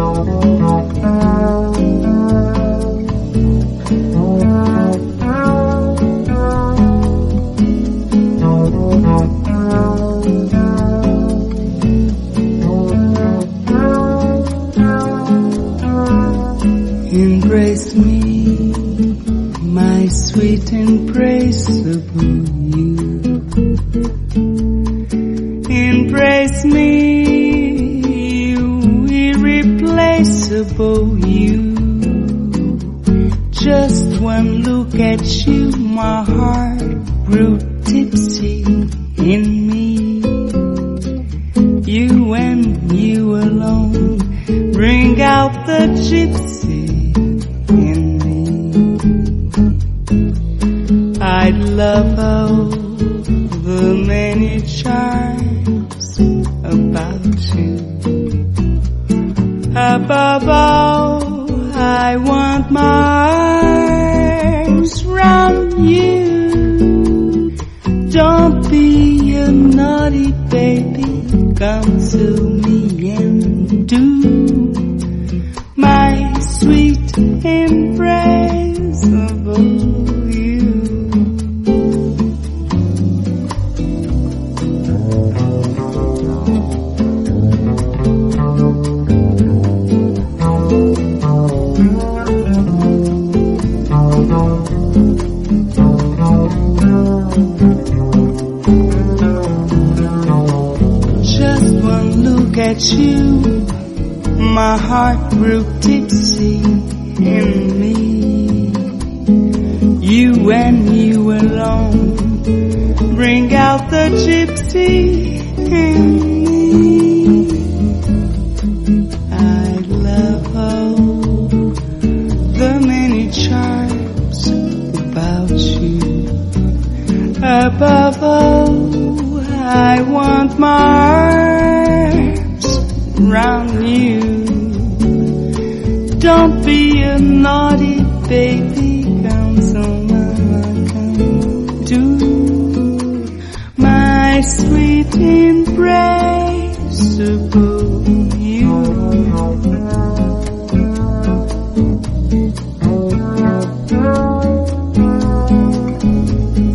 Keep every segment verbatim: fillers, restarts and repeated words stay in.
Embrace me, my sweet embraceable you. Embrace me, you irreplaceable you. Just one look at you, my heart grew tipsy in me. You and you alone bring out the gypsy in me. I'd love all the many charms about you. Above all, I want my arms round you. Don't be a naughty baby, come to me and do my sweet embraceable you. Just one look at you, my heart grew tipsy in me. You and you alone bring out the gypsy in me. I love all the many charms about you. Above all, I want my arms round you. Don't be a naughty baby, come so mama, come to my sweet embraceable you.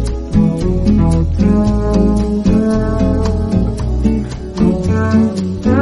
Oh,